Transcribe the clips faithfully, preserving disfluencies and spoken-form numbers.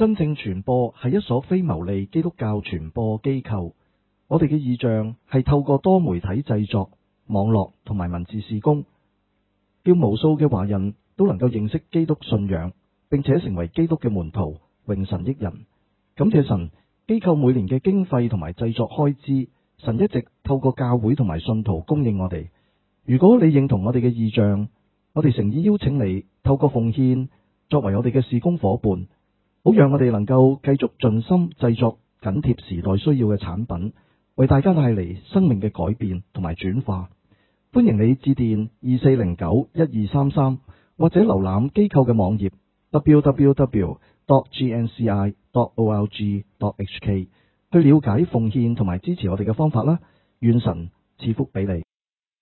真正傳播係一所非牟利基督教傳播機構。我哋嘅異象係透過多媒體製作、網絡同埋文字事工，叫無數嘅華人都能夠認識基督信仰，並且成為基督嘅門徒，榮神益人。感謝神，機構每年嘅經費同埋製作開支，神一直透過教會同埋信徒供應我哋。如果你認同我哋嘅異象，我哋誠意邀請你透過奉獻作為我哋嘅事工伙伴，好讓我哋能夠繼續盡心製作緊貼時代需要嘅產品，為大家帶嚟生命嘅改變同埋轉化。歡迎你致電二四零九一二三三，或者瀏覽機構嘅網頁 double-u double-u double-u dot g n c i dot org dot h k 去了解奉獻同埋支持我哋嘅方法啦。願神賜福俾你。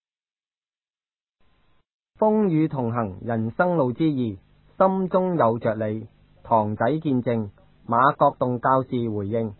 風雨同行，人生路之義，心中有着你。堂仔見證，馬國棟教士回應。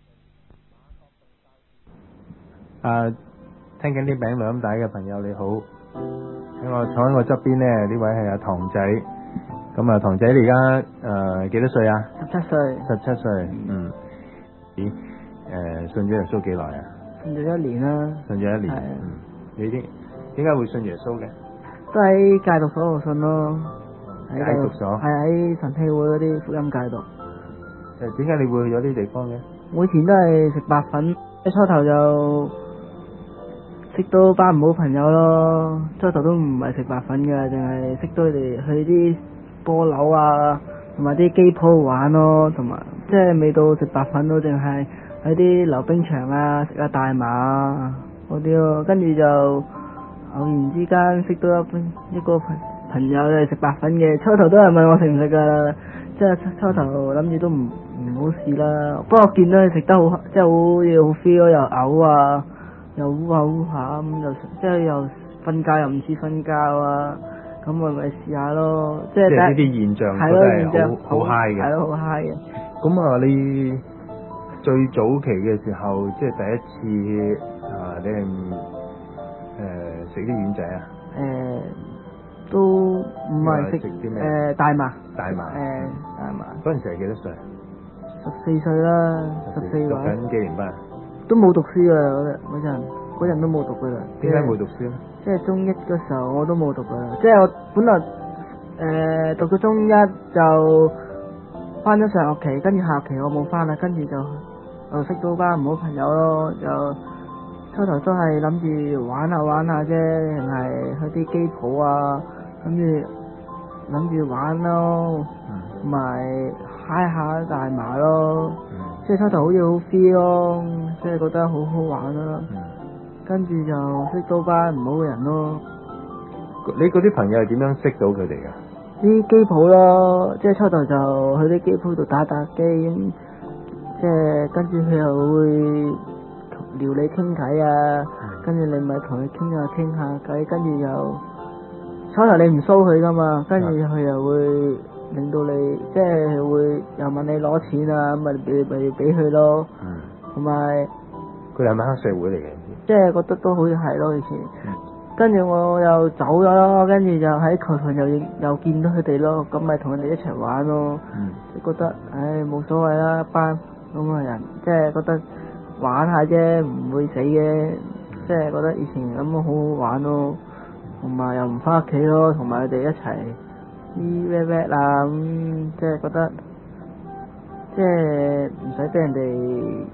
啊，聽緊啲餅兩帶嘅朋友你好，喺我坐喺我側邊呢，呢位係阿堂仔。咁啊，堂仔你而家誒幾多歲啊？ 十七歲。 十七歲，嗯。咦？誒、呃，信咗耶穌幾耐啊？ 信咗一年啦。 信咗一年。嗯。你啲點解會信耶穌嘅？ 都喺戒毒所度信咯。 戒毒所。 係喺晨曦會嗰啲福音戒毒。 誒，點解你會去咗呢啲地方嘅？ 我以前都係食白粉，一初頭就識到班唔好朋友咯。初頭都唔係食白粉嘅，淨係識到佢哋去啲波樓啊，同埋啲機鋪玩咯，同埋即係未到食白粉咯，淨係喺啲溜冰場啊，食下大麻啊嗰啲咯。跟住就偶然之間識到一一個朋朋友係食白粉嘅，初頭都係問我食唔食噶，即係初頭諗住都唔唔好試啦。不過見到佢食得好，即係好似好 feel 又嘔啊，又烏下烏下咁，又即係又瞓覺又唔似瞓覺啊。咁我咪試下咯，即係呢啲現象係咯，現象好好 high 嘅， 係咯，好 high 嘅。 咁啊，你最早期嘅時候，即係第一次啊，你係誒食啲丸仔啊？ 誒、呃，都唔係食啲咩？ 誒大麻。 大麻。誒、 呃，大麻。 嗰陣時係幾多歲？ 十四歲啦，十四讀緊幾年班？ 都冇讀書啊！嗰嗰陣，嗰陣都冇讀噶啦。 點解冇讀書咧？ 即係中一嗰時候我都冇讀噶啦，即係我本來誒、呃、讀到中一就翻咗上學期，跟住下學期我冇翻啦，跟住就就識到班唔好朋友咯，就初頭都係諗住玩下玩下啫，定係去啲機鋪啊，跟住諗住玩咯，同埋嗨下大麻咯，嗯、即係初頭好似好 feel 咯，即係覺得好好玩啦。嗯跟住就識到班唔好嘅人咯。 你嗰啲朋友係點樣識到佢哋噶？ 啲機鋪咯，即係初頭就去啲機鋪度打打機咁，即係跟住佢又會撩你傾偈啊，跟住你咪同佢傾下傾下偈，跟住又初頭你唔騷佢噶嘛，跟住佢又會令到你即係會又問你攞錢啊，咁咪俾咪俾佢咯。嗯。同埋佢係咪黑社會嚟嘅？ 即係覺得都好似係咯，以前。嗯、跟住我又走咗咯，跟住就喺球場又又見到佢哋咯，咁咪同佢哋一齊玩咯。嗯。覺得唉冇所謂啦，一班咁嘅人，即係覺得玩下啫，唔會死嘅。嗯、即係覺得以前咁好好玩咯，同埋又唔翻屋企咯，同埋佢哋一齊啲咩咩啦咁，即係覺得即係唔使俾人哋。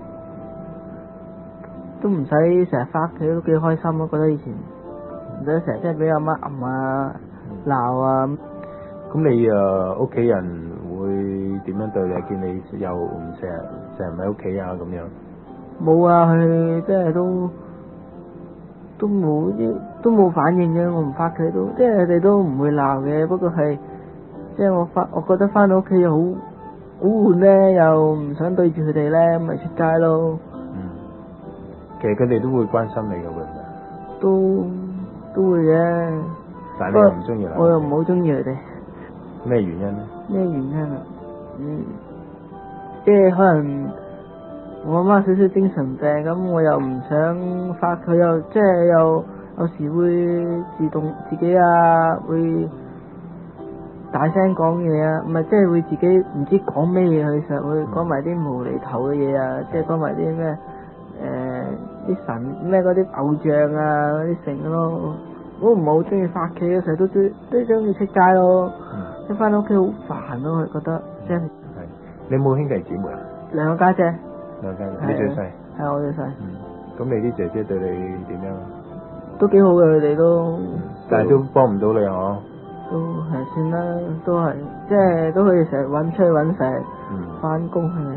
都唔使成日翻屋企，都幾開心咯！覺得以前唔使成日即係俾阿媽揞啊鬧啊。 咁你誒屋企人會點樣對你？見你又唔成日成日唔喺屋企啊咁樣？ 冇啊，佢即係都都冇啲都冇反應嘅。我唔翻屋企都即係佢哋都唔會鬧嘅。不過係即係我翻，我覺得翻到屋企又好好悶咧，又唔想對住佢哋咧，咪出街咯。 其實佢哋都會關心你嘅，會唔會？ 都都會嘅。 但係你又唔中意啦？ 我又唔好中意佢哋。 咩原因咧？ 咩原因啊？嗯，即係可能我阿媽少少精神病，咁我又唔想發佢，又即係又有時會自動自己啊，會大聲講嘢啊，唔係即係會自己唔知講咩嘢，佢成日會講埋啲無厘頭嘅嘢啊，即係講埋啲咩誒啲神咩嗰啲偶像啊嗰啲成咯。我唔係好中意發企嘅，成日都中都中意出街咯。一翻到屋企好煩咯，我覺得即係。係。 你有冇兄弟姊妹啊？ 兩個家姐。 兩個家姐，你最細。 係我最細。 嗯。咁你啲姐姐對你點樣？ 都幾好嘅，佢哋都。 但係都幫唔到你嗬。 都係算啦，都係即係都可以成日揾出去揾食，翻工係。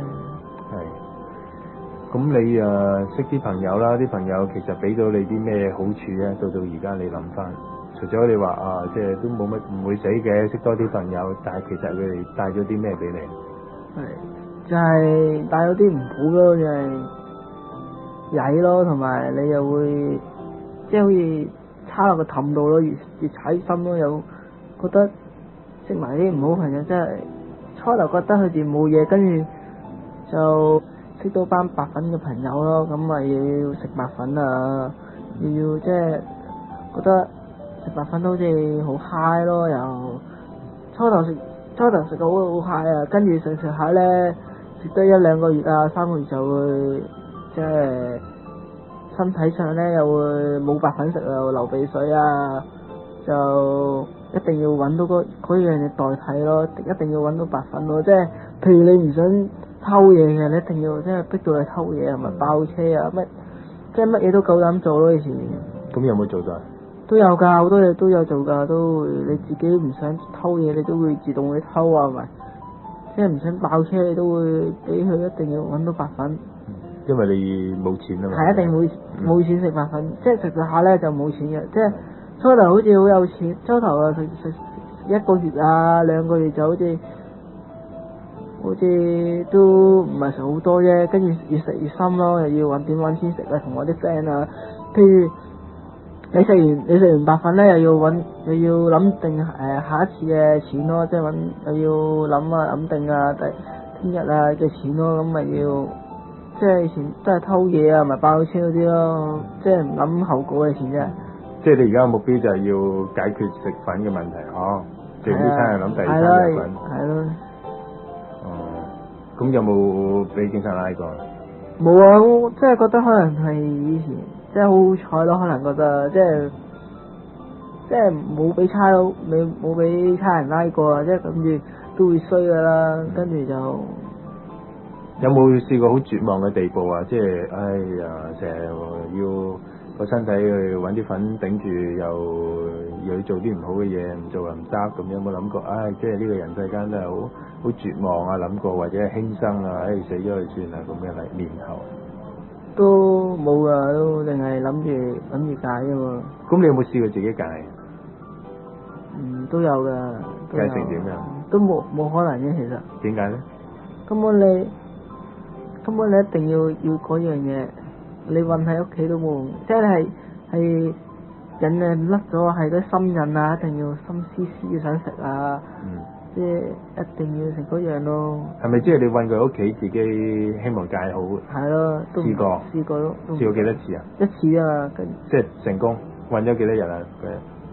係。咁你誒、呃、識啲朋友啦，啲朋友其實俾到你啲咩好處咧？到到而家你諗翻，除咗你話啊，即係都冇乜唔會死嘅，識多啲朋友，但係其實佢哋帶咗啲咩俾你？ 係就係、是、帶咗啲唔好咯，就係曳咯，同埋你又會即係好似叉落個氹度咯，越越踩深咯，又覺得識埋啲唔好朋友，真係初頭覺得佢哋冇嘢，跟住就識到班白粉嘅朋友咯，咁咪要食白粉啊，要要即係覺得食白粉都好似好 high 咯，又初頭食初頭食到好 high 啊，跟住食食下咧，食得一兩個月啊三個月就會即係身體上咧又會冇白粉食啊，又流鼻水啊，就一定要揾到嗰嗰樣嘢代替咯，一定要揾到白粉咯，即係譬如你唔想偷嘢嘅，你一定要即係逼到你偷嘢，係咪爆車啊乜，即係乜嘢都夠膽做咯以前。 咁有冇做到？ 都有㗎，好多嘢都有做㗎，都會你自己唔想偷嘢，你都會自動去偷啊，係咪？即係唔想爆車，你都會俾佢一定要揾到白粉。 因為你冇錢啊嘛。 係一定冇冇錢食白粉，嗯、即係食食下咧就冇錢嘅，即係初頭好似好有錢，初頭啊食食一個月啊兩個月就好似好似都唔係食好多啫，跟住越食越深咯，又要揾點揾錢食啊，同我啲 friend 啊，譬如你食完你食完白粉咧，又要揾又要諗定誒、呃、下一次嘅錢咯，即係揾又要諗啊諗定啊第聽日啊嘅錢咯，咁咪要。即係以前都係偷嘢啊，咪爆車嗰啲咯，即係唔諗後果嘅錢啫。 即係你而家嘅目標就係要解決食粉嘅問題，哦，食呢餐係諗第二餐食粉。 係咯。 哦，咁有冇俾警察拉過？ 冇啊，我即係覺得可能係以前即係好彩咯，可能覺得即係即係冇俾差佬，你冇俾差人拉過啊，即係諗住都會衰噶啦，跟住就。 有冇試過好絕望嘅地步啊？即係，哎呀，成日要個身體去揾啲粉頂住，又又要做啲唔好嘅嘢，唔做又唔得咁，有冇諗過？唉，即係呢個人世間都係好好絕望啊！諗過或者係輕生啊，唉，死咗就算啦咁嘅嚟念頭。 都冇啊，都淨係諗住諗住戒啫嘛。 咁你有冇試過自己戒？ 嗯，都有噶。 戒成點樣？ 都冇冇可能嘅，其實。 點解咧？ 根本你。根本你一定要要嗰樣嘢，你韞喺屋企都冇用，即係係人誒甩咗，係啲心癮啊，一定要心思思想食啊，嗯、即係一定要食嗰樣咯。係咪即係你韞佢屋企，自己希望戒好？係咯，都試過，試過咯。試過幾多次啊？一次啊，跟即係成功韞咗幾多日啊？佢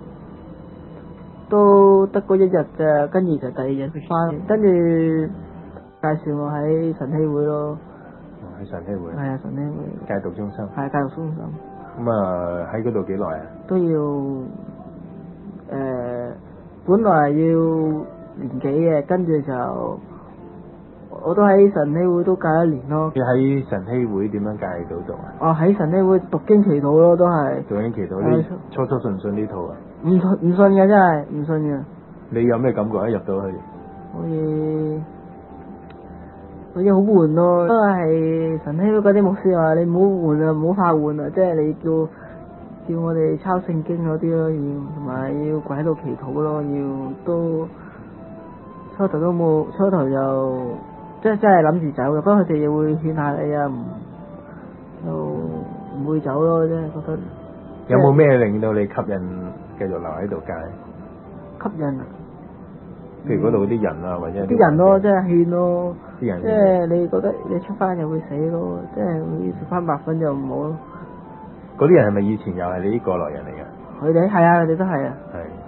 都得嗰一日咋，跟住就第二日食翻，跟住介紹我喺晨曦會咯。喺晨曦會，係啊，晨曦會戒毒中心，係戒毒中心。咁啊喺嗰度幾耐啊？都要誒、呃，本來要年幾嘅，跟住就我都喺晨曦會都戒一年咯。你喺晨曦會點樣戒到毒啊？哦，喺晨曦會讀經祈禱咯，都係讀經祈禱。你初初信唔信呢套啊？唔信唔信嘅，真係唔信嘅。你有咩感覺一入到去？好似。好似好悶咯，都係晨曦會嗰啲牧師話你唔好換啊，唔好怕換啊，即係你叫叫我哋抄聖經嗰啲咯，要同埋要跪喺度祈禱咯，要都初頭都冇，初頭就即係真係諗住走嘅，不過佢哋又會勸下你啊，唔就唔會走咯，即係覺得。有冇咩令到你吸引繼續留喺度戒？吸引啊！譬如嗰度啲人啊，或者啲人咯，即係勸咯，即係你覺得你出翻又會死咯，即係會食翻白粉就唔好咯。嗰啲人係咪以前又係你啲過來人嚟㗎？佢哋係啊，佢哋都係啊。係係啊。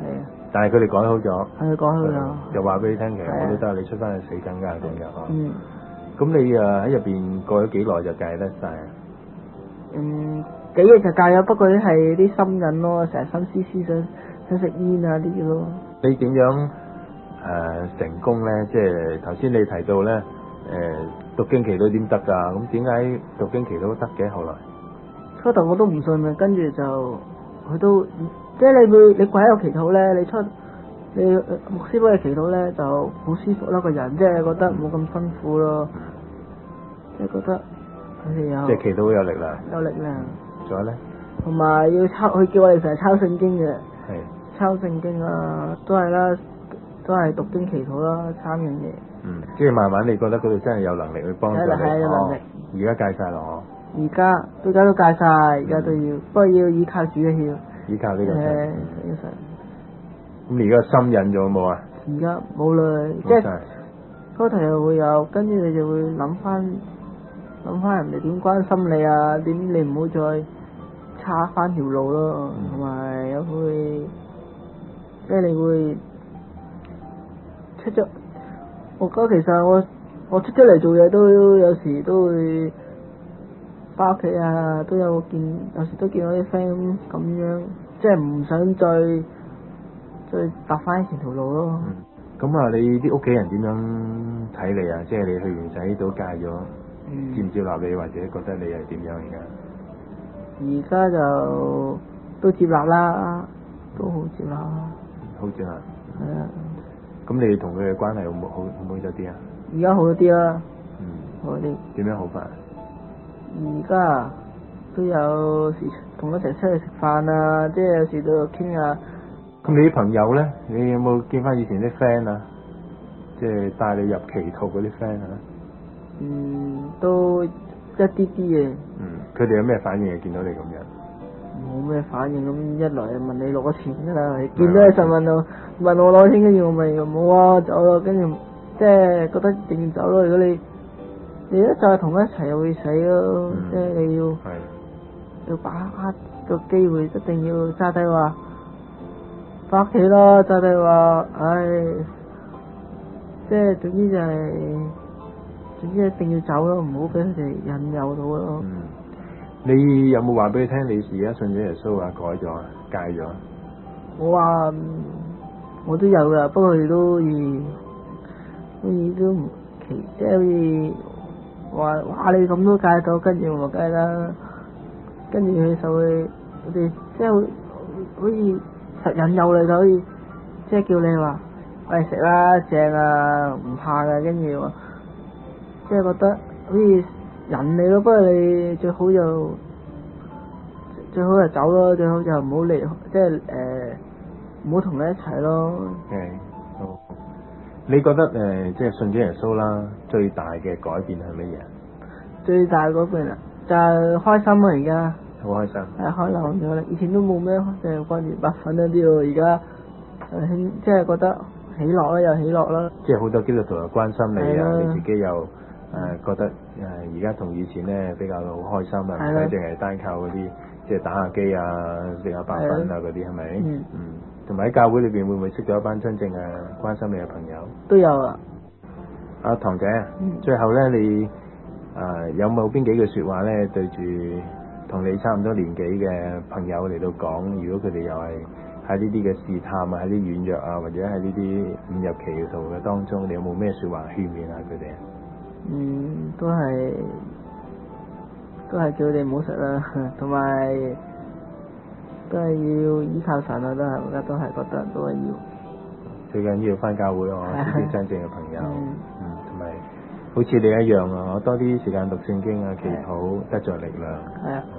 但係佢哋改好咗， 係講好咗。 就話俾你聽，其實係啊我都得，你出翻去死梗㗎咁樣嗬。 嗯咁你誒喺入邊過咗幾耐就戒得晒啊？ 嗯，幾日就戒咗，不過啲係啲心癮咯，成日心思思想想食煙啊啲咯。 你點樣誒、呃、成功咧？即係頭先你提到咧誒、呃、讀經祈禱點得㗎？咁點解讀經祈禱都得嘅？後來初頭我都唔信啊，跟住就佢都即係你會你跪喺度祈禱咧，你出你牧師幫你祈禱咧就好舒服啦，個人即係覺得冇咁辛苦咯，即係覺得佢哋有即係祈禱好有力量。 有力量， 仲有咧？ 同埋要抄，佢叫我哋成日抄聖經嘅， 係抄聖經啊，都係啦，都係讀經祈禱啦，三樣嘢。 嗯，即係慢慢你覺得嗰度真係有能力去幫助你。 係係有能力。 而家戒晒咯， 而家而家都戒晒，而家都要，不過要依靠主嘅要。 依靠呢個誒， 神。 其實咁你而家心癮咗冇啊？ 而家冇啦，即係冇晒初頭又會有，跟住你就會諗翻諗翻人哋點關心你啊，點你唔好再叉翻條路咯，同埋又會即係你會出咗，我覺得其實我我出咗嚟做嘢都有時都會翻屋企啊，都有見有時都見到啲 friend 咁樣，即係唔想再再踏翻前條路咯。 嗯，咁啊，你啲屋企人點樣睇你啊？即係你去完仔都戒咗， 嗯接唔接納你，或者覺得你係點樣而家？ 而家就都接納啦，都好接納啦。 好似啊， 係啊， 咁你同佢嘅關係好冇好好唔好咗啲啊？ 而家好咗啲啦， 嗯， 好啲。 點樣好法？ 而家都有時同佢一齊出去食飯啊，即係有時都有傾啊。 咁你啲朋友咧，你有冇見翻以前啲 friend 啊？即係帶你入祈禱嗰啲 friend 啊？ 嗯，都一啲啲嘅。 嗯，佢哋有咩反應啊？見到你咁樣？ 冇咩反應，咁一來問你攞錢㗎啦，見到你就問我問我攞錢，跟住我咪冇啊走咯，跟住即係覺得一定要走咯。如果你你一再同佢一齊又會死咯， 嗯即係你要係要把握個機會，一定要揸低話翻屋企咯，揸低話，唉，即係總之就係、總之一定要走咯，唔好俾佢哋引誘到咯。 嗯。你有冇話俾佢聽？你而家信咗耶穌啊，改咗啊，戒咗？ 我話我都有噶，不過佢都好似好似都唔奇，即係好似話哇你咁都戒到，跟住我咪戒啦，跟住佢就會佢哋即係好好似實引誘你就好似即係叫你話喂食啦正啊唔怕噶，跟住話即係覺得好似引你咯，不過你最好就最好就走咯，最好就唔好離，即係誒唔好同你一齊咯。 係好。你覺得誒、呃，即係信咗耶穌啦，最大嘅改變係乜嘢？ 最大嗰邊啊，就係開心啊！而家好開心。 係開朗咗啦，以前都冇咩即係關於白粉嗰啲咯，而家誒興即係覺得喜樂啦，又喜樂啦。 即係好多基督徒又關心你啊， 係啦你自己又誒、呃、覺得誒而家同以前咧比較好開心啊，唔係啦使淨係單靠嗰啲即係打下機啊、食下白粉啊嗰啲係咪？ 嗯嗯。同埋喺教會裏邊會唔會識到一班真正嘅關心你嘅朋友？ 都有啊。 阿堂仔啊， 嗯最後咧你誒、呃、有冇邊幾句説話咧對住同你差唔多年紀嘅朋友嚟到講？如果佢哋又係喺呢啲嘅試探啊、喺啲軟弱啊，或者喺呢啲誤入歧途嘅當中，你有冇咩説話勸勉下佢哋啊？ 嗯，都係都係叫佢哋唔好食啦，同埋都係要依靠神啊！都係而家都係覺得都係要。 最緊要翻教會啊， 係識啲真正嘅朋友， 嗯嗯，同埋好似你一樣啊，我多啲時間讀聖經啊，祈禱得着力量。 係啊。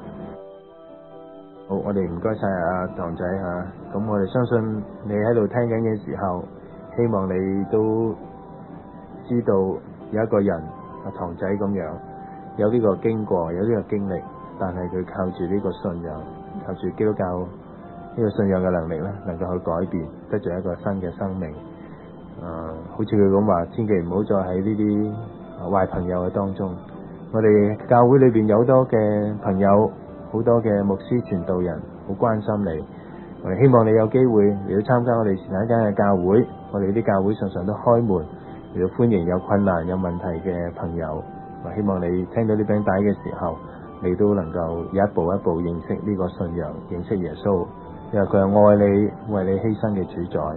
好，我哋唔該晒阿堂仔嚇，咁我哋相信你喺度聽緊嘅時候，希望你都知道有一個人阿堂仔咁樣，有呢個經過，有呢個經歷，但係佢靠住呢個信仰，靠住基督教呢個信仰嘅能力咧，能夠去改變，得着一個新嘅生命。誒、呃，好似佢咁話，千祈唔好再喺呢啲壞朋友嘅當中。我哋教會裏邊有好多嘅朋友，好多嘅牧師傳道人，好關心你。 我哋希望你有機會嚟到參加我哋前一間嘅教會，我哋啲教會常常都開門嚟到歡迎有困難有問題嘅朋友。我希望你聽到呢餅帶嘅時候，你都能夠一步一步認識呢個信仰，認識耶穌，因為佢係愛你為你犧牲嘅主宰。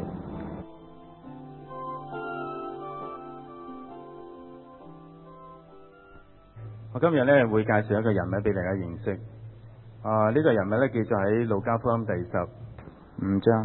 我今日咧會介紹一個人物俾大家認識。啊，呢、這個人物咧記載喺路加福音第十五章。呢、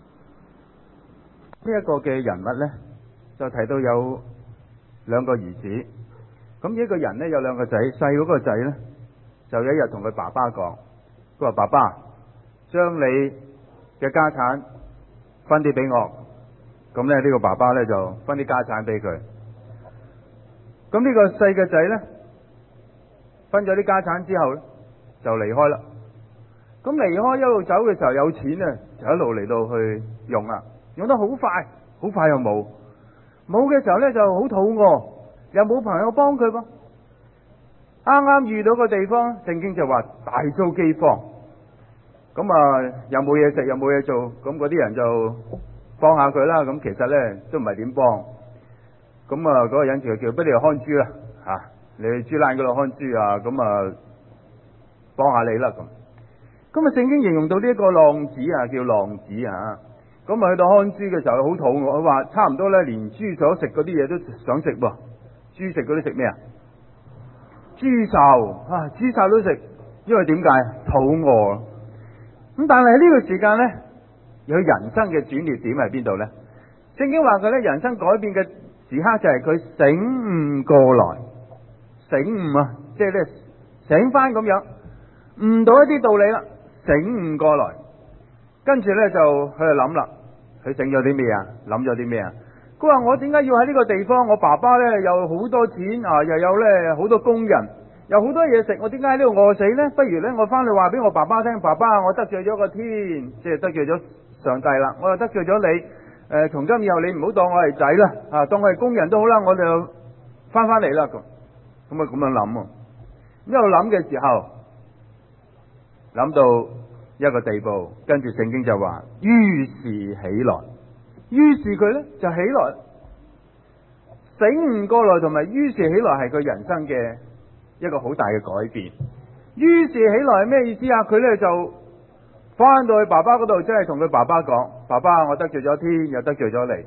這、一個嘅人物咧就提到有兩個兒子。咁呢一個人咧有兩個仔，細嗰個仔咧就有一日同佢爸爸講，佢話：爸爸，將你嘅家產分啲俾我。咁咧呢個爸爸咧就分啲家產俾佢。咁呢個細嘅仔咧，分咗啲家產之後咧，就離開啦。咁離開一路走嘅時候，有錢咧就一路嚟到去用啦，用得好快，好快又冇。冇嘅時候咧就好肚餓，又冇朋友幫佢噃。啱啱遇到個地方，聖經就話大遭饑荒。咁啊，又冇嘢食，又冇嘢做，咁嗰啲人就幫下佢啦。咁其實咧都唔係點幫。咁啊，嗰個人就叫不如看豬啦，吓、啊。你去豬欄嗰度看豬啊，咁啊幫下你啦咁。咁啊聖經形容到呢一個浪子啊，叫浪子啊。咁啊去到看豬嘅時候好肚餓，佢話差唔多咧，連豬所食嗰啲嘢都想食噃。豬食嗰啲食咩啊？豬潲啊，豬潲都食，因為點解？肚餓。咁但係呢個時間咧，有人生嘅轉捩點喺邊度咧？聖經話佢咧人生改變嘅時刻就係佢醒悟過來。醒悟啊，即係咧醒翻咁樣，悟到一啲道理啦，醒悟過來，跟住咧就佢就諗啦，佢醒咗啲咩啊？諗咗啲咩啊？佢話我點解要喺呢個地方？我爸爸咧有好多錢啊，又有咧好多工人，有好多嘢食，我點解喺呢度餓死咧？不如咧我翻去話俾我爸爸聽，爸爸我得罪咗個天，即係得罪咗上帝啦，我又得罪咗你，誒、呃，從今以後你唔好當我係仔啦，啊，當我係工人都好啦，我就翻翻嚟啦咁。咁啊咁樣諗啊，一路諗嘅時候，諗到一個地步，跟住聖經就話，於是起來，於是佢咧就起來，醒悟過來同埋於是起來係佢人生嘅一個好大嘅改變。於是起來係咩意思啊？佢咧就翻到去爸爸嗰度，即係同佢爸爸講：爸爸，我得罪咗天，又得罪咗你。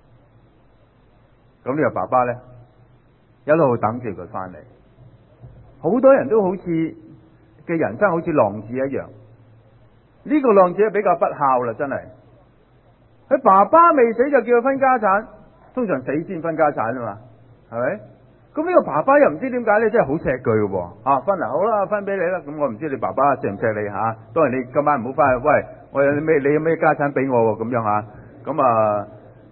咁呢個爸爸咧，一路等住佢翻嚟。好多人都好似嘅人生好似浪子一樣，呢個浪子係比較不孝啦，真係。佢爸爸未死就叫佢分家產，通常死先分家產啊嘛，係咪？咁呢個爸爸又唔知點解咧，真係好錫佢嘅喎。啊，分啊，好啦，分俾你啦。咁我唔知你爸爸錫唔錫你吓。當然你今晚唔好翻去，喂，我有咩你有咩家產俾我咁樣吓。咁啊，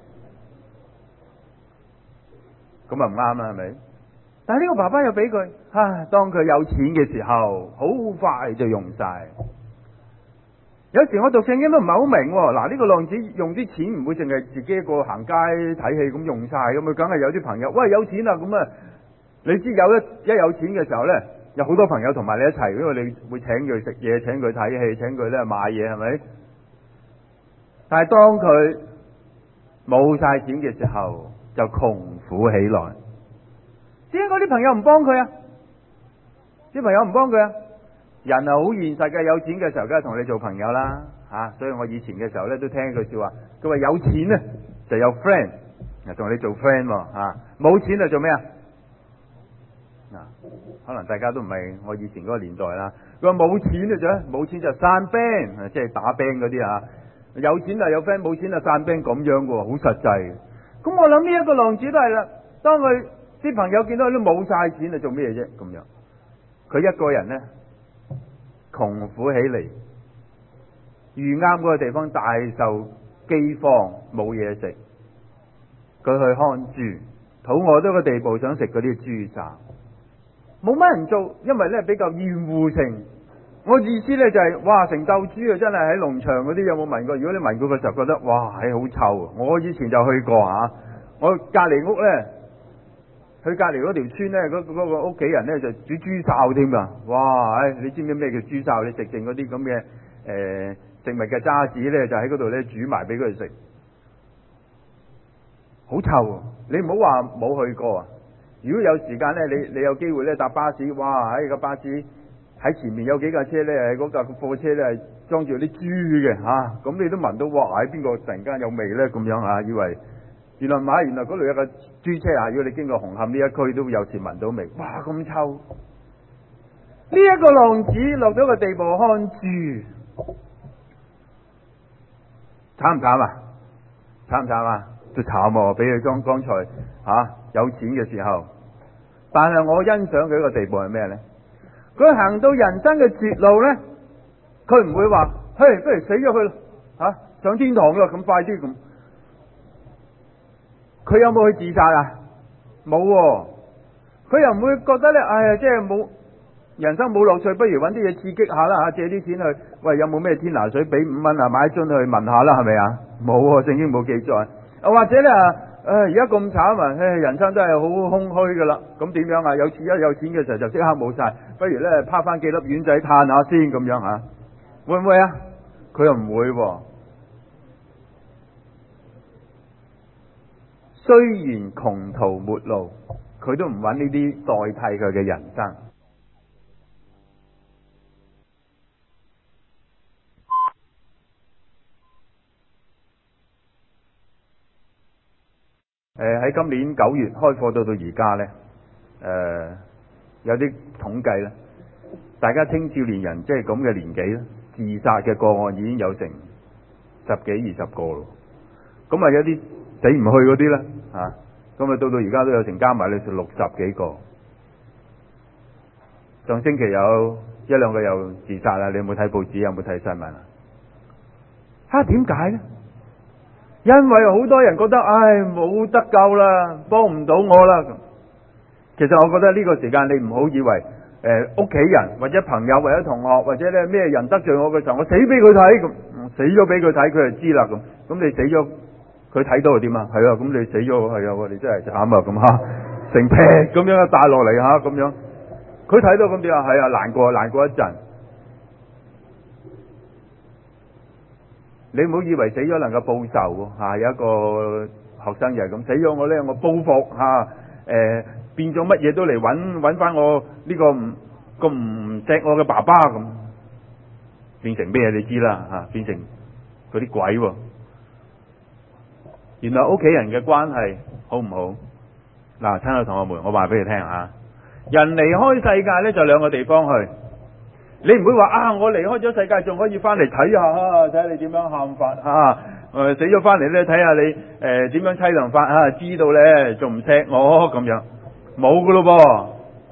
咁啊唔啱啦，係咪？但係呢個爸爸又俾佢，唉，當佢有錢嘅時候，好快就用晒。有時我讀聖經都唔係好明，嗱，呢個浪子用啲錢唔會淨係自己一個行街睇戲咁用晒，咁佢梗係有啲朋友，喂，有錢啦，咁啊，你知有一一有錢嘅時候咧，有好多朋友同埋你一齊，因為你會請佢食嘢，請佢睇戲，請佢咧買嘢，係咪？但係當佢冇晒錢嘅時候，就窮苦起來。點解嗰啲朋友唔幫佢啊？啲朋友唔幫佢啊？人係好現實嘅，有錢嘅時候梗係同你做朋友啦，吓、啊！所以我以前嘅時候咧都聽一句說話，佢話有錢咧就有 friend， 同你做 friend 喎，吓！冇錢就做咩啊？嗱，可能大家都唔係我以前嗰個年代啦。佢話冇錢嘅啫，冇錢就散 band， 即係打 band 嗰啲啊。有錢就有 friend， 冇錢就散 band 咁樣嘅，好實際。咁我諗呢一個浪子都係啦，當佢啲朋友見到佢都冇晒錢，就做咩啫？咁樣，佢一個人咧窮苦起嚟，遇啱嗰個地方大受饑荒，冇嘢食，佢去看豬，肚餓到個地步，想食嗰啲豬雜，冇乜人做，因為咧比較厭惡性。我意思咧就係、是，哇，成竇豬啊，真係喺農場嗰啲有冇聞過？如果你聞過嘅時候覺得，哇，係好臭。我以前就去過吓，我隔籬屋咧。佢隔籬嗰條村咧，嗰、嗰個屋企人咧就煮豬潲添噶，哇！唉，你知唔知咩叫豬潲？你食剩嗰啲咁嘅誒食物嘅渣子咧，就喺嗰度咧煮埋俾佢哋食，好臭啊！你唔好話冇去過啊！如果有時間咧，你你有機會咧搭巴士，哇！喺個巴士喺前面有幾架車咧，係嗰架貨車咧係裝住啲豬嘅嚇，咁、啊、你都聞到哇！喺邊個突然間有味咧咁樣啊？以為原來唔係，原來嗰度有個豬車啊！如果你經過紅磡呢一區，都有時聞到味，哇！咁臭！呢、這、一個浪子落咗個地步看豬，慘唔慘啊？慘唔慘啊？都慘喎！比佢剛剛才嚇、啊、有錢嘅時候。但係我欣賞佢一個地步係咩呢？佢行到人生嘅絕路呢，佢唔會話，嘿，不如死咗佢咯，吓、啊、上天堂咯，咁快啲咁。佢有冇去自殺啊？冇、喎，佢又唔會覺得呢，哎呀，即係冇人生冇樂趣，不如揾啲嘢刺激下啦吓，借啲錢去，喂，有冇咩天拿水俾五蚊啊，買一樽去聞下啦，係咪啊？冇、喎，聖經冇記載。或者呢。誒，而家咁慘啊！誒，人生都係好空虛噶啦。咁點樣啊？有錢一有錢嘅時候就即刻冇晒，不如咧拋翻幾粒丸仔嘆下先咁樣吓，會唔會啊？佢又唔會喎。雖然窮途末路，佢都唔揾呢啲代替佢嘅人生。誒喺、呃、今年九月開課到到而家呢，誒、呃、有啲統計咧，大家青少年人即係咁嘅年紀咧，自殺嘅個案已經有成十幾二十個咯。咁啊有啲死唔去嗰啲咧，嚇咁啊到到而家都有成加埋咧就六十幾個。上星期有一兩個又自殺啦，你有冇睇報紙？有冇睇新聞啊？嚇點解呢？因為好多人覺得，唉，冇得救啦，幫唔到我啦。其實我覺得呢個時間你唔好以為誒屋企人或者朋友或者同學或者咧咩人得罪我嘅時候，我死俾佢睇咁，死咗俾佢睇，佢就知啦咁。咁你死咗，佢睇到係點啊？係啊，咁你死咗係啊，你真係慘啊咁吓，成劈咁樣帶落嚟吓咁樣，佢睇到咁點啊？係啊，難過難過一陣。你唔好以為死咗能夠報仇喎、啊、有一個學生就係咁，死咗我咧，我報復嚇，誒、啊呃、變咗乜嘢都嚟揾揾翻我呢個唔個唔錫我嘅爸爸咁，變成咩你知啦嚇、啊，變成嗰啲鬼喎、啊。原來屋企人嘅關係好唔好？嗱、啊，親愛同學們，我話俾你聽嚇，人離開世界咧就兩個地方去。你唔會話啊！我離開咗世界，仲可以翻嚟睇下，睇下你點樣喊法啊！誒，死咗翻嚟咧，睇下你誒點樣淒涼法啊！知道咧，仲唔錫我咁樣？冇噶咯噃！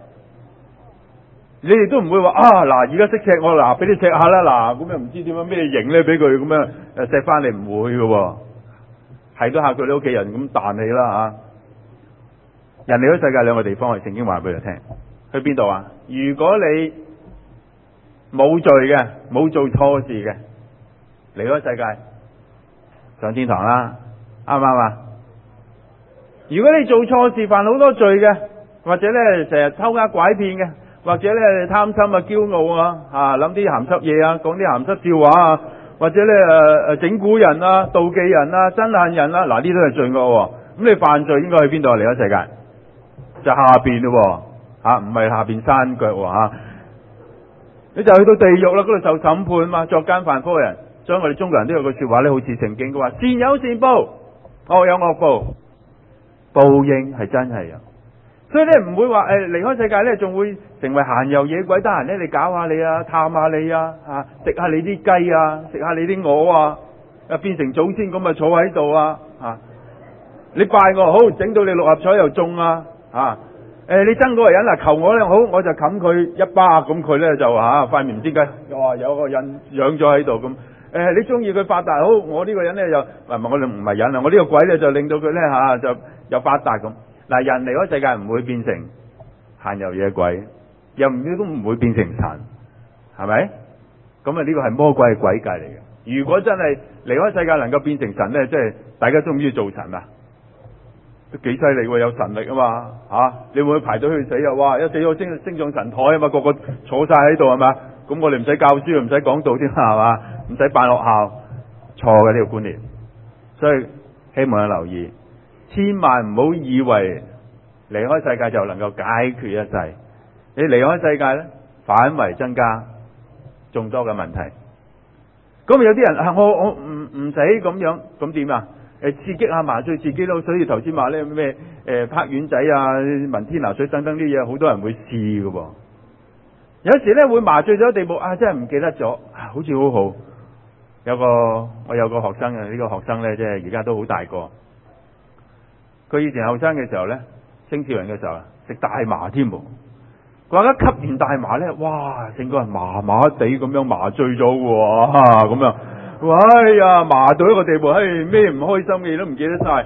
你哋都唔會話啊！嗱，而家識錫我，嗱，俾你錫下啦，嗱，咁又唔知點樣咩型咧，俾佢咁樣誒錫翻嚟，唔會噶，係都嚇佢你屋企人咁彈你啦吓！人離開世界兩個地方，係聖經話俾你聽，去邊度啊？如果你冇罪嘅，冇做錯事嘅，離開世界上天堂啦，啱唔啱啊？如果你做錯事，犯好多罪嘅，或者咧成日偷呃拐騙嘅，或者咧貪心啊、驕傲啊，吓諗啲鹹濕嘢啊，講啲鹹濕笑話啊，或者咧誒誒整蠱人啊、妒忌人啊、憎恨人啊，嗱呢都係罪惡。咁你犯罪應該去邊度啊？離開世界就下邊咯，吓唔係下邊山腳吓。你就去到地獄啦，嗰度受審判嘛，作奸犯科嘅人。所以我哋中國人都有句說話咧，好似聖經嘅話，善有善報，惡有惡報，報應係真係有。所以咧唔會話誒離開世界咧，仲會成為閒遊野鬼，得閒咧你搞下你啊，探下你啊，吓食下你啲雞啊，食下你啲鵝啊，啊變成祖先咁啊坐喺度啊，吓你拜我好，整到你六合彩又中啊，吓。誒，你憎嗰個人啊，求我咧好，我就冚佢一巴，咁佢咧就吓塊面唔知點解，哇有個印養咗喺度咁。誒，你中意佢發達好，我呢個人咧又唔係我哋唔係人啊，我呢個鬼咧就令到佢咧吓就又發達咁。嗱，人離開世界唔會變成閒遊野鬼，又唔都唔會變成神，係咪？咁啊呢個係魔鬼嘅詭計嚟嘅。如果真係離開世界能夠變成神咧，即係大家中唔中意做神啊？都幾犀利喎，有神力啊嘛，吓、啊、你會唔會排隊去死啊？哇！一死咗升升上神台啊嘛，個個坐晒喺度係嘛？ 咁我哋唔使教書，唔使講道添，係嘛？唔使辦學校，錯嘅呢個觀念。所以希望有留意，千萬唔好以為離開世界就能夠解決一切。你離開世界呢，反為增加眾多嘅問題。咁有啲人啊，我我唔唔使咁樣，咁點啊？誒，刺激下麻醉自己咯。所以頭先話咧咩誒拍丸仔啊、聞天拿水等等啲嘢，好多人會試㗎喎。有時咧會麻醉咗地步啊，真係唔記得咗，啊，好似好好。有個我有個學生啊，呢、這個學生咧即係而家都好大個。佢以前後生嘅時候咧，青少年嘅時候食大麻添喎。佢話一吸完大麻咧，哇，成個人麻麻地咁樣麻醉咗喎，咁樣。哎呀，麻到一個地步，唉，咩唔開心嘅嘢都唔記得晒。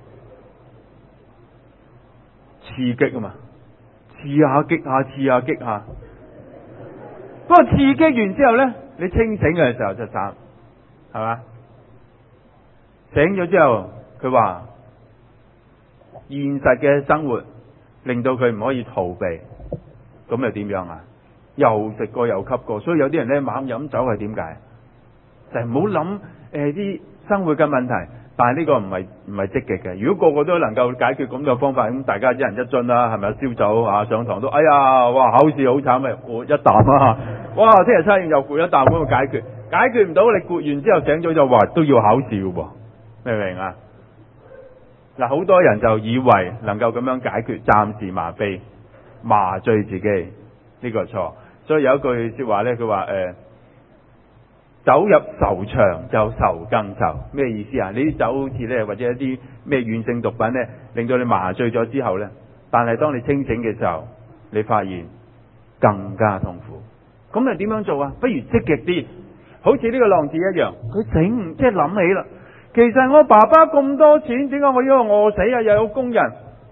刺激啊嘛，刺下激下，刺下激下。不過刺激完之後咧，你清醒嘅時候就慘，係嘛？醒咗之後，佢話現實嘅生活令到佢唔可以逃避，咁又點樣啊？又食過又吸過，所以有啲人咧猛飲酒係點解？就係唔好諗誒啲生活嘅問題，但係呢個唔係唔係積極嘅。如果個個都能夠解決咁嘅方法，咁大家一人一樽啦，係咪啊？燒酒啊，上堂都哎呀，哇，考試好慘啊，攰一啖啊，哇，聽日測驗又攰一啖，咁去解決，解決唔到，你攰完之後醒咗就話都要考試嘅喎，明唔明啊？嗱，好多人就以為能夠咁樣解決，暫時麻痹、麻醉自己，呢個係錯。所以有一句說話咧，佢話誒。走入愁場就愁更愁，咩意思啊？呢啲酒好似咧，或者一啲咩軟性毒品咧，令到你麻醉咗之後咧，但係當你清醒嘅時候，你發現更加痛苦。咁你點樣做啊？不如積極啲，好似呢個浪子一樣，佢醒唔即係諗起啦。其實我爸爸咁多錢，點解我要餓死啊？又有工人，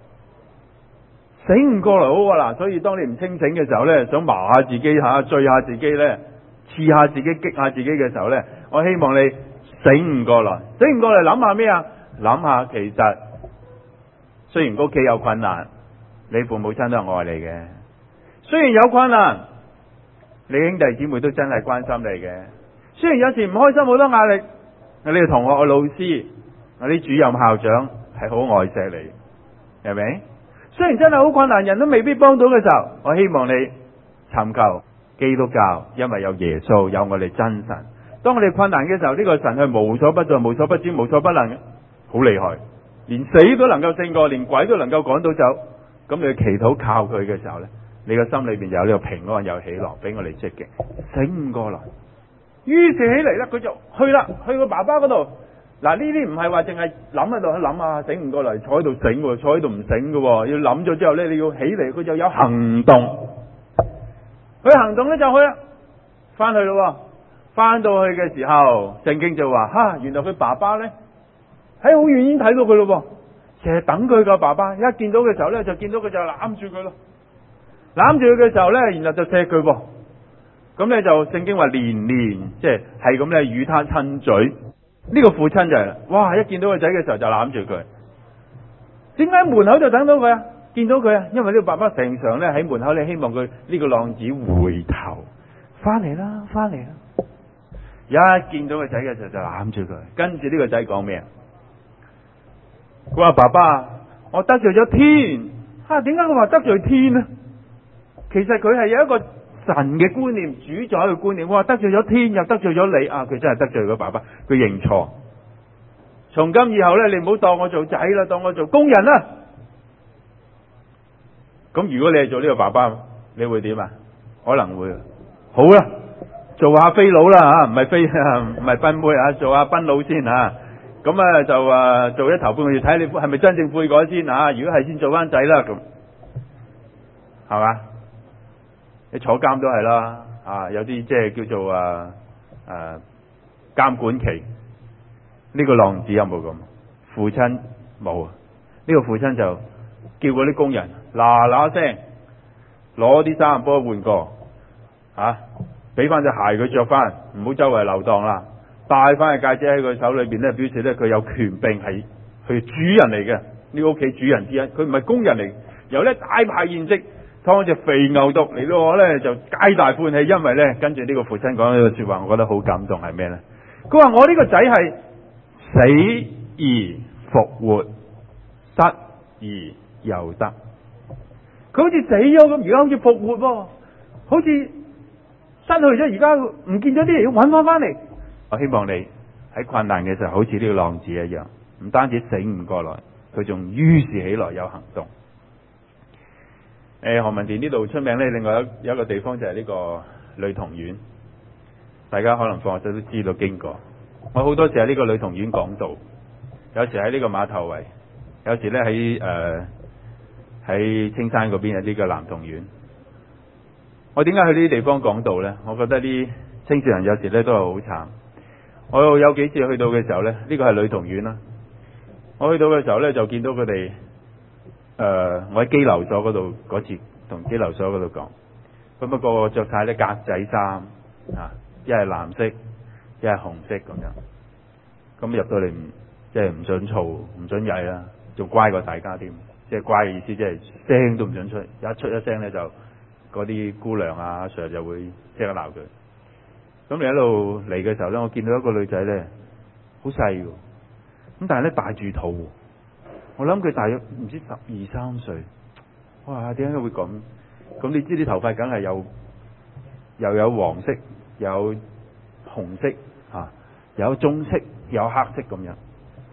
醒唔過嚟好啊！嗱，所以當你唔清醒嘅時候咧，想麻下自己下，醉下自己咧。刺下自己，激下自己嘅時候呢，我希望你醒唔過來，醒唔過嚟諗下咩啊？諗下其實雖然屋企有困難，你父母親都係愛你嘅；雖然有困難，你兄弟姊妹都真係關心你嘅；雖然有時唔開心好多壓力，你嘅同學、嘅老師、我啲主任、校長係好愛錫你，係咪？雖然真係好困難，人都未必幫到嘅時候，我希望你尋求基督教，因為有耶穌，有我哋真神。當我哋困難嘅時候，呢個神係無所不在、無所不知、無所不能嘅，好厲害，連死都能夠勝過，連鬼都能夠趕到走。咁你祈禱靠佢嘅時候呢，你個心裏邊有呢個平安，有喜樂，俾我哋積極醒唔過來。於是起嚟啦，佢就去啦，去個爸爸嗰度。嗱，呢啲唔係話淨係諗喺度去諗啊，醒唔過嚟，坐喺度醒，坐喺度唔醒嘅，要諗咗之後呢，你要起嚟，佢就有行動。佢行動咧就去啦，翻去咯，翻到去嘅時候，聖經就話：哈、啊，原來佢爸爸咧喺好遠已經睇到佢咯，成日等佢個爸爸，一見到嘅時候咧，就見到佢就攬住佢咯，攬住佢嘅時候咧，然後就錫佢噃。咁咧就聖經話連連，即係係咁咧與他親嘴。呢、這個父親就係、是，哇！一見到個仔嘅時候就攬住佢。點解門口就等到佢啊？見到佢啊，因為呢個爸爸成常咧喺門口，你希望佢呢個浪子回頭翻嚟啦，翻嚟啦。一見到個仔嘅時候就攬住佢，跟住呢個仔講咩啊？佢話：爸爸，我得罪咗天。吓、啊，點解佢話得罪天呢？其實佢係有一個神嘅觀念，主宰嘅觀念。我話得罪咗天，又得罪咗你啊！佢真係得罪咗爸爸，佢認錯。從今以後咧，你唔好當我做仔啦，當我做工人啦。咁如果你係做呢個爸爸，你會點啊？可能會好啦，做下飛佬啦吓，唔係飛唔係賓妹啊，做下賓佬先吓。咁啊就啊做一頭半個月，睇你係咪真正悔改先吓。如果係先做翻仔啦，咁係嘛？你坐監都係啦，啊有啲即係叫做啊誒監管期。呢個浪子有冇咁？父親冇，呢個父親就叫嗰啲工人嗱嗱聲攞啲衫幫佢換過，吓俾翻隻鞋佢着翻，唔好周圍流蕩啦。戴翻隻戒指喺佢手裏邊咧，表示咧佢有權柄，係佢主人嚟嘅，呢個屋企主人之一。佢唔係工人嚟，由咧大排筵席， 劏隻肥牛犢嚟到我呢，就皆大歡喜，因為呢，跟住呢個父親講呢個說話，我覺得好感動係咩呢？佢話我呢個仔係死而復活，失而又得。佢好似死咗咁，而家好似復活喎，好似失去咗，而家唔見咗啲嘢，要揾翻翻嚟。我希望你喺困難嘅時候，好似呢個浪子一樣，唔單止醒唔過來，佢仲於是起來有行動。誒，何文田呢度出名呢，另外有一個地方就係呢個女童院，大家可能放學都知道經過。我好多時喺呢個女童院講道，有時喺呢個碼頭圍，有時呢喺誒喺青山嗰邊有啲嘅男童院。我點解去呢啲地方講道呢？我覺得啲青少年有時呢都係好慘。我有幾次去到嘅時候呢，呢個係女童院啦。我去到嘅時候呢，就見到佢哋。誒、呃，我喺羈留所嗰度嗰次同羈留所嗰度講，咁不過着晒啲格仔衫啊，一係藍色，一係紅色咁樣。咁入到嚟唔即係唔准嘈，唔准曳啦，仲乖過大家添。即係乖嘅意思，即係聲都唔准出，一出一聲咧就嗰啲姑娘啊阿 Sir 就會即刻鬧佢。咁你一路嚟嘅時候咧，我見到一個女仔咧，好細嘅，咁但係咧大住肚。我諗佢大約唔知十二三歲，哇！點解會咁？咁你知啲頭髮梗係有又有黃色，有紅色吓、啊，有棕色，有黑色咁樣。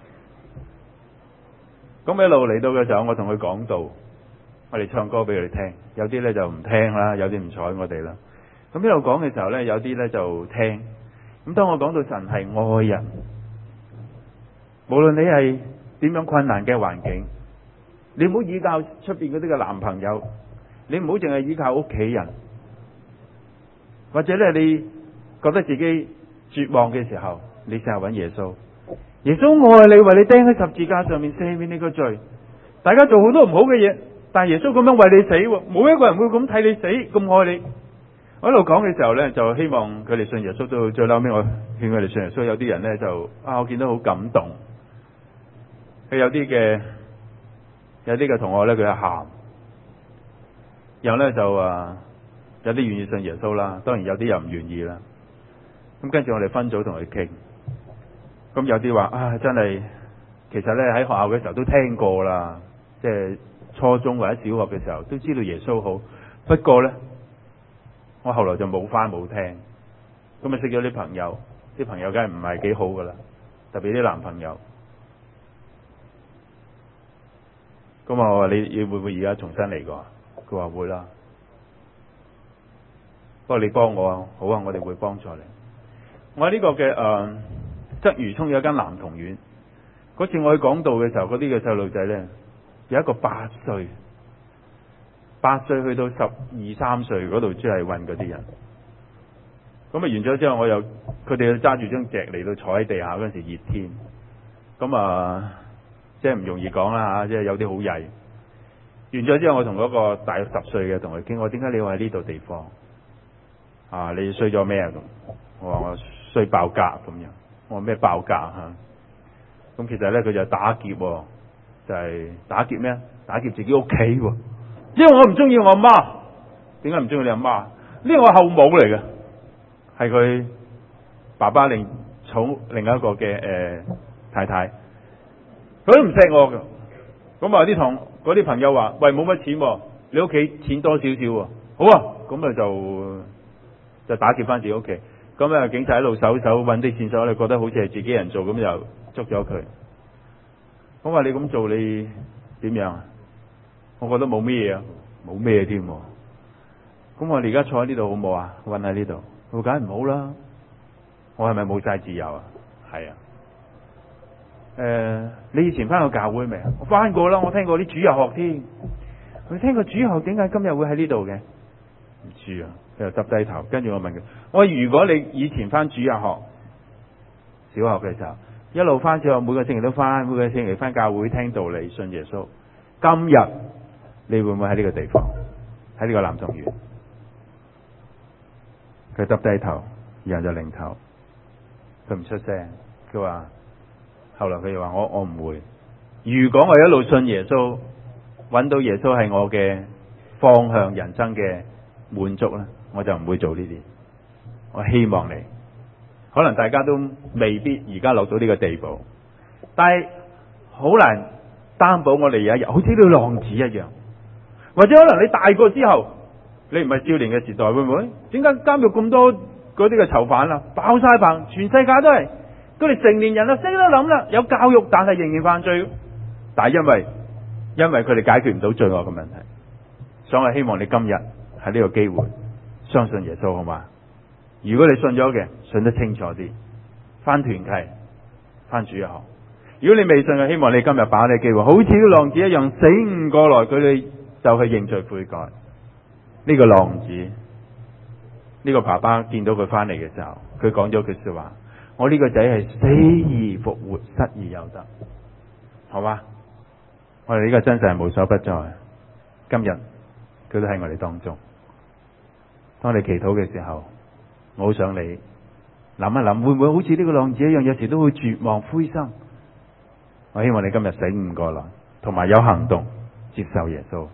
咁一路嚟到嘅時候，我同佢講道，我哋唱歌俾佢哋聽。有啲咧就唔聽啦，有啲唔睬我哋啦。咁一路講嘅時候咧，有啲咧就聽。咁當我講到神係愛人，無論你係點樣困難嘅環境，你唔好依靠出邊嗰啲嘅男朋友，你唔好淨係依靠屋企人，或者咧你覺得自己絕望嘅時候，你試下揾耶穌。耶穌愛你，為你釘喺十字架上面赦免你個罪。大家做好多唔好嘅嘢，但係耶穌咁樣為你死，冇一個人會咁睇你死，咁愛你。我一路講嘅時候咧，就希望佢哋信耶穌。到最後尾，我勸佢哋信耶穌。有啲人咧就啊，我見到好感動。佢有啲嘅有啲嘅同學咧，佢就喊，然後咧就啊有啲願意信耶穌啦，當然有啲又唔願意啦。咁跟住我哋分組同佢傾，咁有啲話啊，真係其實咧喺學校嘅時候都聽過啦，即係初中或者小學嘅時候都知道耶穌好，不過咧我後來就冇返冇聽，咁啊識咗啲朋友，啲朋友梗係唔係幾好噶啦，特別啲男朋友。咁我話你你會唔會而家重新嚟過？佢話會啦。不過你幫我啊，好啊，我哋會幫助你。我喺呢個嘅誒鰂魚涌有一間男童院，嗰次我去講道嘅時候，嗰啲嘅細路仔咧有一個八歲，八歲去到十二三歲嗰度，即係韞嗰啲人。咁啊完咗之後，我又佢哋揸住張席嚟到坐喺地下嗰陣時熱天，咁啊。即係唔容易講啦嚇，即係有啲好曳。完咗之後，我同嗰個大約十歲嘅同佢傾，我點解你會喺呢度地方？啊，你衰咗咩啊？咁我話我衰爆格咁樣。我話咩爆格嚇？咁其實咧佢就打劫喎，就係打劫咩？打劫自己屋企喎。因為我唔中意我阿媽，點解唔中意你阿媽？呢個我後母嚟嘅，係佢爸爸另娶另一個嘅誒、呃、太太。佢都唔錫我㗎，咁啊啲同嗰啲朋友話：喂，冇乜錢喎，你屋企錢多少少喎？好啊，咁啊就就打劫翻自己屋企。咁啊警察喺度搜搜揾啲線索，你覺得好似係自己人做，咁就捉咗佢。我話你咁做你點樣啊？我覺得冇咩嘢啊，冇咩添。咁我哋而家坐喺呢度好唔好啊？韞喺呢度，我梗係唔好啦。我係咪冇晒自由啊？係啊。誒、呃，你以前翻過教會未啊？我翻過啦，我聽過啲主日學添。我聽過主日學，點解今日會喺呢度嘅？唔知啊，佢就耷低頭。跟住我問佢：我話如果你以前翻主日學，小學嘅時候一路翻小學，每個星期都翻，每個星期翻教會聽道理、信耶穌。今日你會唔會喺呢個地方？喺呢個男童院？佢耷低頭，然後就擰頭，佢唔出聲。佢話。後來佢又話我我唔會。如果我一路信耶穌，揾到耶穌係我嘅方向人生嘅滿足呢，我就唔會做呢啲。我希望你，可能大家都未必而家落到呢個地步，但係好難擔保我哋有一日好似呢個浪子一樣，或者可能你大個之後，你唔係少年嘅時代，會唔會？點解監獄咁多嗰啲嘅囚犯啊，爆晒棚，全世界都係，佢哋成年人啦，識得諗啦，有教育，但係仍然犯罪。但係因為因為佢哋解決唔到罪惡嘅問題，所以我希望你今日喺呢個機會相信耶穌，好嘛？如果你信咗嘅，信得清楚啲，翻團契，翻主日學。如果你未信嘅，希望你今日把握呢個機會，好似啲浪子一樣醒唔過來，佢哋就去認罪悔改。呢個浪子，呢個爸爸見到佢翻嚟嘅時候，佢講咗句說話：我呢個仔係死而復活，失而有得，好嘛？我哋呢個真實係無所不在，今日佢都喺我哋當中。當你祈禱嘅時候，我好想你諗一諗，會唔會好似呢個浪子一樣，有時都會絕望灰心？我希望你今日醒悟過來，同埋有行動接受耶穌。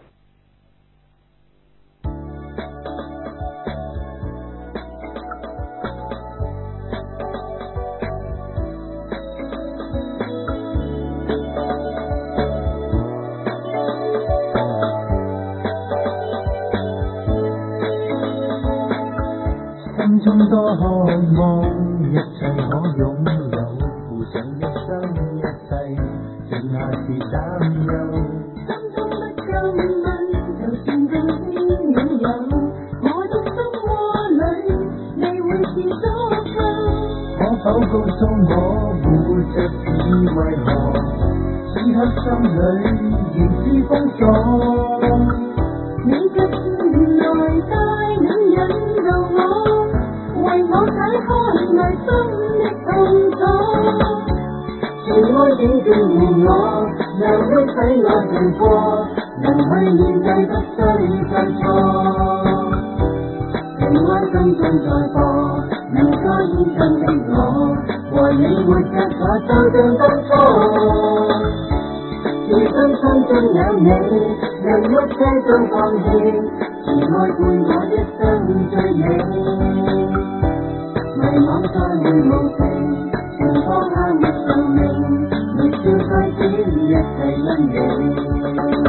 心中多渴望一切可擁有，付上一生一世，剩下是擔憂。心中不夠問，就算今天擁有，我的心窩裏未會是足夠。可否告訴我，活着是為何？此刻心裏仍是風阻。你卻前來帶領引導我，為我解開內心的痛楚。情愛竟眷戀我，讓它使我渡過，能去面對不需再錯。平安心中再播，能再現真的我，和你活着我就像當初。如今心中有你，讓一切都放棄，慈愛伴我一生最美。迷惘再會無情，全放下沒壽命，微笑再展一切因你。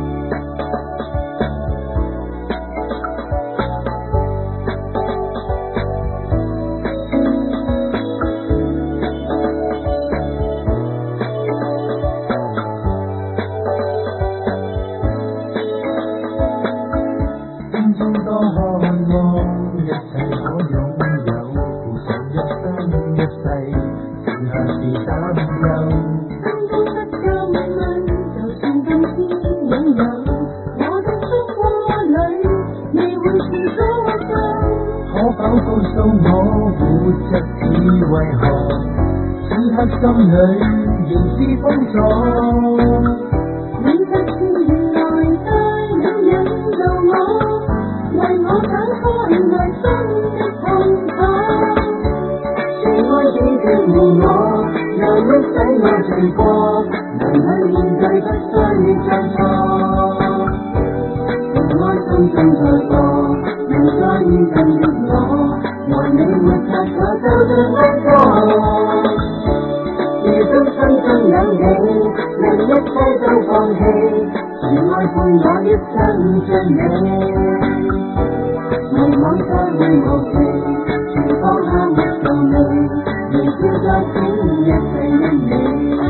心裏仍是風阻，你卻前來帶領引導我，為我解開內心的痛楚。情愛竟眷戀我，讓它使我渡過，能去面對不需再錯。平安心中再過，能再現真的我，和你活着我就像當初。如今心中有你，讓一切都放棄，慈愛伴我一生最美。迷惘再會無情，全放下沒壽命，微笑再展一切因你。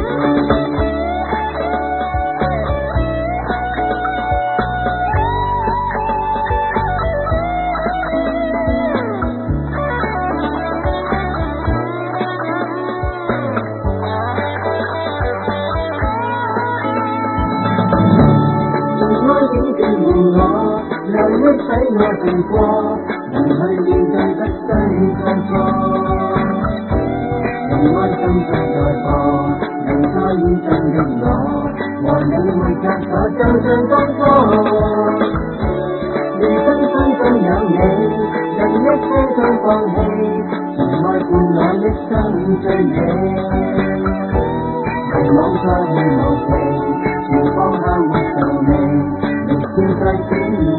讓它使我渡過，能去面對不需再錯。平安心中再播，能再現真的我，和你活着我就像當初。如今心中有你，讓一切都放棄，慈愛伴我一生最美。迷惘再會無情，全放下沒壽命，微笑再展。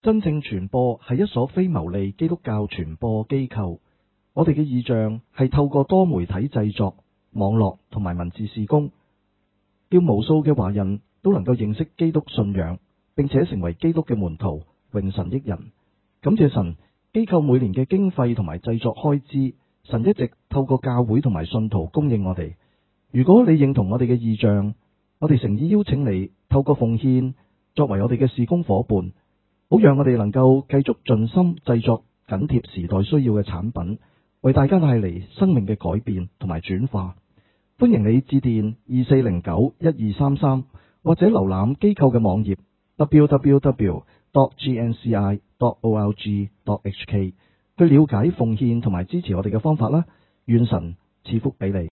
真正傳播係一所非牟利基督教傳播機構。我哋嘅意象係透過多媒體製作、網絡同埋文字事工，叫無數嘅華人都能夠認識基督信仰，並且成為基督嘅門徒，榮神益人。感謝神，機構每年嘅經費同埋製作開支，神一直透過教會同埋信徒供應我哋。如果你認同我哋嘅意象，我哋誠意邀請你透過奉獻作為我哋嘅事工伙伴，好讓我哋能夠繼續盡心製作緊貼時代需要嘅產品，為大家帶嚟生命嘅改變同埋轉化。歡迎你致電二四零九一二三三，或者瀏覽機構嘅網頁 double-u double-u double-u dot g n c i dot org dot h k 去了解奉獻同埋支持我哋嘅方法啦。願神賜福俾你。